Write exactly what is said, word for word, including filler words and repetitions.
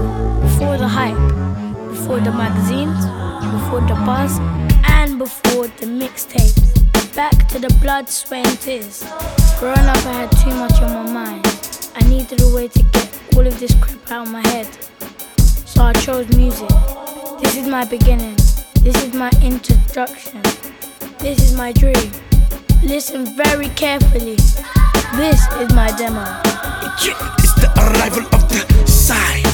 before the hype, before the magazines, before the buzz, and before the mixtapes. Back to the blood, sweat and tears. Growing up I had too much on my mind. I needed a way to get all of this crap out of my head. So I chose music. This is my beginning. This is my introduction. This is my dream. Listen very carefully. This is my demo. It's the arrival of the sign.